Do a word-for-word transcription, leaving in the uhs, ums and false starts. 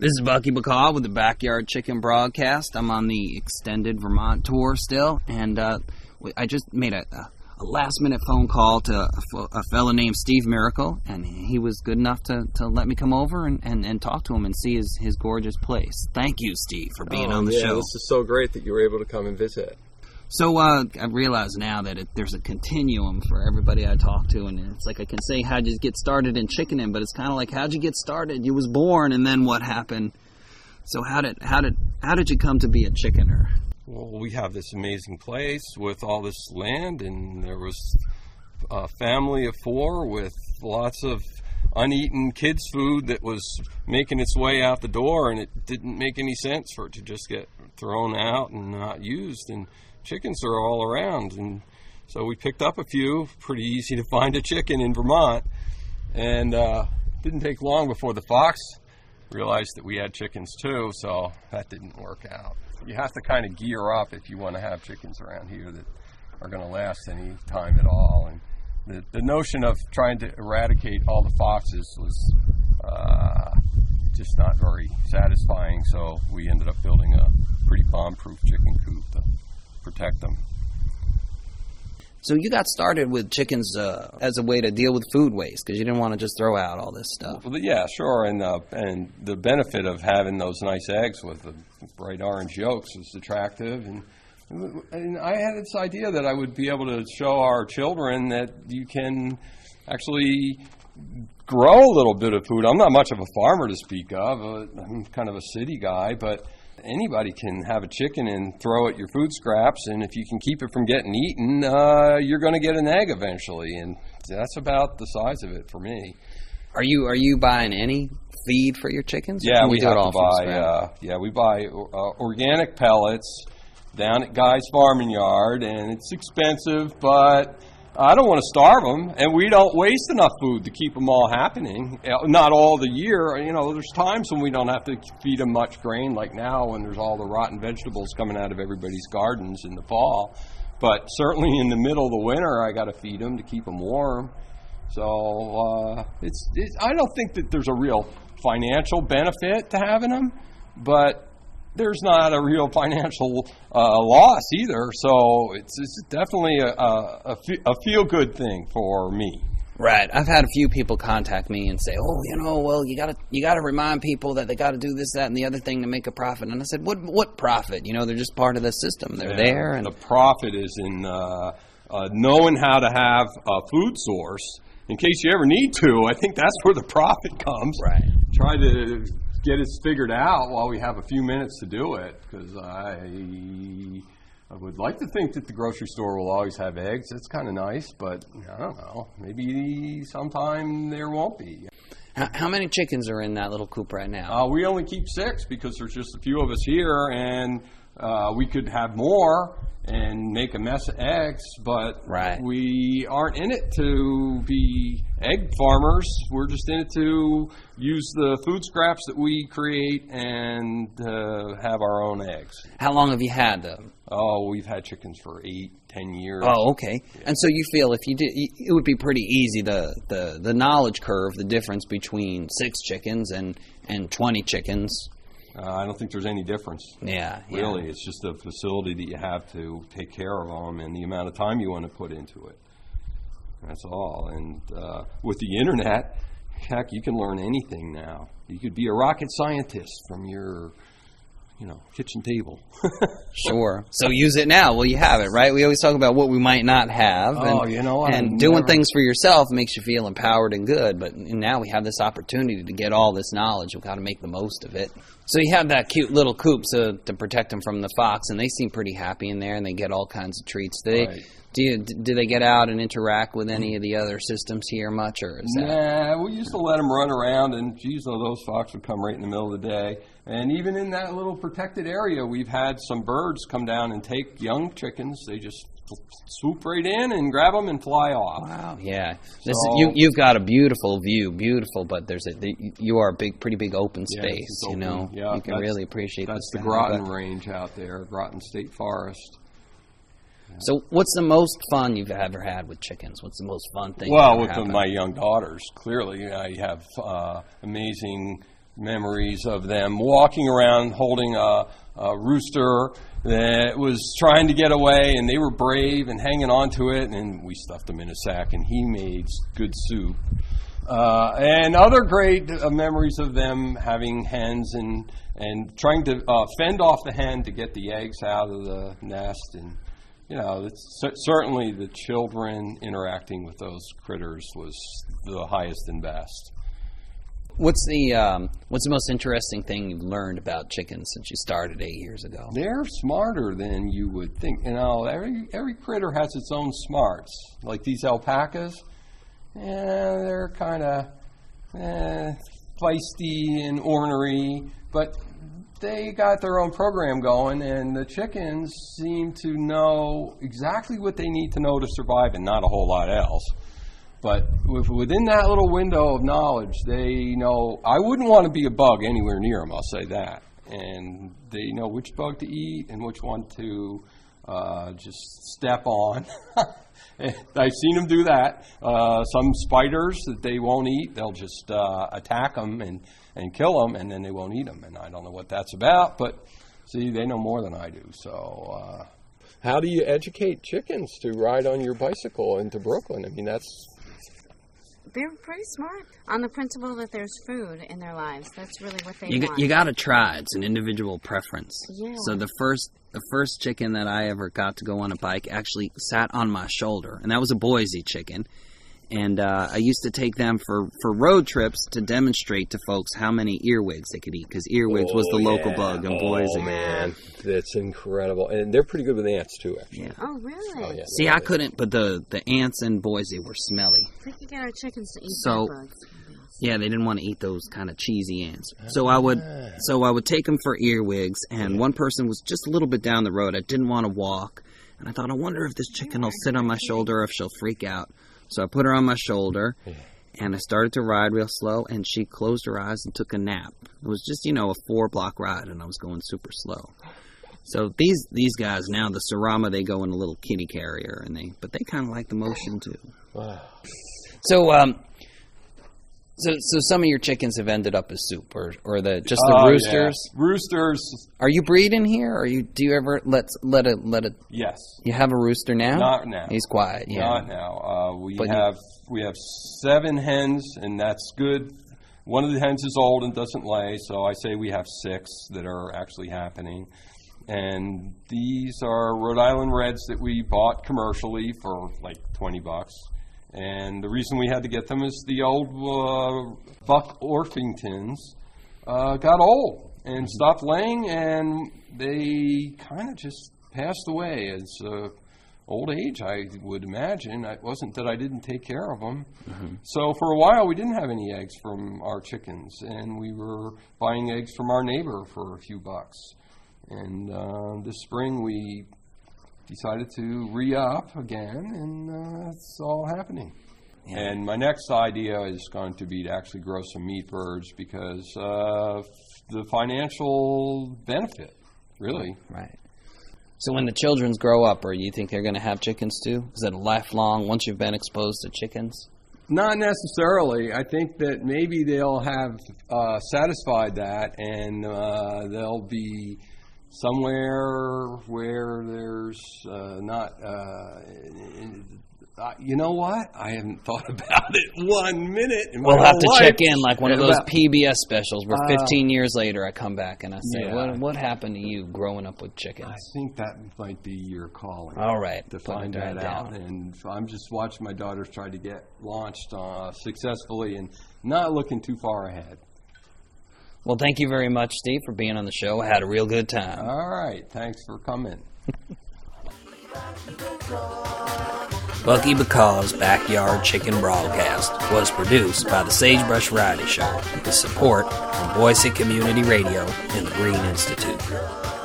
This is Bucky McCall with the Backyard Chicken Broadcast. I'm on the extended Vermont tour still, and uh, I just made a, a last-minute phone call to a, a fellow named Steve Miracle, and he was good enough to, to let me come over and, and, and talk to him and see his, his gorgeous place. Thank you, Steve, for being oh, on the yeah, show. This is so great that you were able to come and visit. So uh, I realize now that it, there's a continuum for everybody I talk to, and it's like I can say how'd you get started in chickening, but it's kind of like how'd you get started? You was born, and then what happened? So how did how did how did you come to be a chickener? Well, we have this amazing place with all this land, and there was a family of four with lots of uneaten kids' food that was making its way out the door, and it didn't make any sense for it to just get thrown out and not used. And chickens are all around, and so we picked up a few. Pretty easy to find a chicken in Vermont, and uh, didn't take long before the fox realized that we had chickens too, so that didn't work out. You have to kind of gear up if you want to have chickens around here that are going to last any time at all. And the, the notion of trying to eradicate all the foxes was uh, just not very satisfying, so we ended up building a pretty bomb-proof chicken coop to protect them. So you got started with chickens uh, as a way to deal with food waste because you didn't want to just throw out all this stuff. Well, yeah, sure, and uh, and the benefit of having those nice eggs with the bright orange yolks was attractive, and and I had this idea that I would be able to show our children that you can actually grow a little bit of food. I'm not much of a farmer to speak of. Uh, I'm kind of a city guy, but anybody can have a chicken and throw it your food scraps, and if you can keep it from getting eaten, uh, you're going to get an egg eventually, and that's about the size of it for me. Are you are you buying any feed for your chickens? Yeah, we do have it all to buy. Uh, yeah, we buy uh, organic pellets down at Guy's Farming Yard, and it's expensive, but I don't want to starve them, and we don't waste enough food to keep them all happening. Not all the year. You know, there's times when we don't have to feed them much grain, like now when there's all the rotten vegetables coming out of everybody's gardens in the fall. But certainly in the middle of the winter, I got to feed them to keep them warm. So uh, it's, it's. I don't think that there's a real financial benefit to having them, but there's not a real financial uh, loss either, so it's, it's definitely a, a, a feel-good thing for me. Right. I've had a few people contact me and say, "Oh, you know, well, you gotta you gotta remind people that they got to do this, that, and the other thing to make a profit." And I said, "What what profit? You know, they're just part of the system. They're yeah, there." And the profit is in uh, uh, knowing how to have a food source in case you ever need to. I think that's where the profit comes. Right. Try to get it figured out while we have a few minutes to do it, because I, I would like to think that the grocery store will always have eggs. It's kind of nice, but I don't know. Maybe sometime there won't be. How, how many chickens are in that little coop right now? Uh, we only keep six because there's just a few of us here, and uh, we could have more and make a mess of eggs, but right. we aren't in it to be egg farmers. We're just in it to use the food scraps that we create and uh, have our own eggs. How long have you had them? Oh, we've had chickens for eight, ten years. Oh, okay. Yeah. And so you feel if you did, it would be pretty easy, the, the, the knowledge curve, the difference between six chickens and, and twenty chickens. Uh, I don't think there's any difference. Yeah, really. Yeah. It's just the facility that you have to take care of them and the amount of time you want to put into it. That's all. And uh, with the internet, heck, you can learn anything now. You could be a rocket scientist from your, you know, kitchen table. Sure. So use it now. Well, you have it, right? We always talk about what we might not have. Oh, and, you know, and I'm doing never... things for yourself makes you feel empowered and good. But now we have this opportunity to get all this knowledge. We've got to make the most of it. So you have that cute little coop to, to protect them from the fox, and they seem pretty happy in there, and they get all kinds of treats. Do they, right. do, you, do they get out and interact with any of the other systems here much, or is that? Nah, we used to let them run around, and geez, oh, those fox would come right in the middle of the day. And even in that little protected area, we've had some birds come down and take young chickens. They just swoop right in and grab them and fly off. Wow, yeah. So, this is, you, you've got a beautiful view, beautiful, but there's a the, you are a big, pretty big open space. Yeah, you open. know, yeah, you can really appreciate. That's the the Groton Range out there, Groton State Forest. So, what's the most fun you've ever had with chickens? What's the most fun thing? Well, ever with the, happened? my young daughters, clearly, I have uh, amazing memories of them walking around holding a, a rooster that was trying to get away, and they were brave and hanging on to it, and we stuffed him in a sack, and he made good soup. Uh, and other great uh, memories of them having hens and and trying to uh, fend off the hen to get the eggs out of the nest. And, you know, it's, c- certainly the children interacting with those critters was the highest and best. What's the um, what's the most interesting thing you've learned about chickens since you started eight years ago? They're smarter than you would think. You know, every every critter has its own smarts. Like these alpacas, yeah, they're kind of eh, feisty and ornery, but they got their own program going, and the chickens seem to know exactly what they need to know to survive and not a whole lot else. But within that little window of knowledge, they know, I wouldn't want to be a bug anywhere near them, I'll say that. And they know which bug to eat and which one to uh, just step on. I've seen them do that. Uh, some spiders that they won't eat, they'll just uh, attack them and, and kill them, and then they won't eat them. And I don't know what that's about, but see, they know more than I do. So uh, how do you educate chickens to ride on your bicycle into Brooklyn? I mean, that's... They're pretty smart on the principle that there's food in their lives. That's really what they You want. you got to try. It's an individual preference. Yeah. So the first the first chicken that I ever got to go on a bike actually sat on my shoulder, and that was a Boise chicken. And uh, I used to take them for, for road trips to demonstrate to folks how many earwigs they could eat, because earwigs oh, was the local yeah. bug in oh, Boise. man, that's incredible. And they're pretty good with ants, too, actually. Yeah. Oh, really? Oh, yeah. See, I couldn't, but the, the ants in Boise were smelly. We could get our chickens to eat So- bed bugs. Yeah, they didn't want to eat those kind of cheesy ants. So I would, so I would take them for earwigs, and one person was just a little bit down the road. I didn't want to walk, and I thought, I wonder if this chicken will sit on my shoulder, or if she'll freak out. So I put her on my shoulder, and I started to ride real slow, and she closed her eyes and took a nap. It was just, you know, a four-block ride, and I was going super slow. So these these guys now, the Sarama, they go in a little kitty carrier, and they but they kind of like the motion too. Wow. So um. So, so some of your chickens have ended up as soup, or, or the just the Oh, roosters. yeah. Roosters, Are you breeding here? Or you do you ever let let it let it? yes. You have a rooster now? Not now. He's quiet. Yeah. Not now. Uh, we But you- have we have seven hens, and that's good. One of the hens is old and doesn't lay, so I say we have six that are actually happening. And these are Rhode Island Reds that we bought commercially for like twenty bucks. And the reason we had to get them is the old uh, Buck Orpingtons uh, got old and stopped laying, and they kind of just passed away as uh, old age, I would imagine. It wasn't that I didn't take care of them. Mm-hmm. So for a while, we didn't have any eggs from our chickens, and we were buying eggs from our neighbor for a few bucks. And uh, this spring, we decided to re-up again, and uh, it's all happening. Yeah. And my next idea is going to be to actually grow some meat birds, because uh, the financial benefit, really. Right. So when the children grow up, or you think they're going to have chickens too? Is it lifelong once you've been exposed to chickens? Not necessarily. I think that maybe they'll have uh, satisfied that, and uh, they'll be somewhere where there's uh, not, uh, uh, you know what? I haven't thought about it one minute in my We'll have whole to life. check in like one of those About- P B S specials where Uh, fifteen years later I come back and I say, yeah. what, what happened to you growing up with I chickens? think that might be your calling. All right. To put find it that right out. down. And I'm just watching my daughters try to get launched uh, successfully and not looking too far ahead. Well, thank you very much, Steve, for being on the show. I had a real good time. All right. Thanks for coming. Bucky Bacall's Backyard Chicken Broadcast was produced by the Sagebrush Variety Show with support from Boise Community Radio and the Green Institute.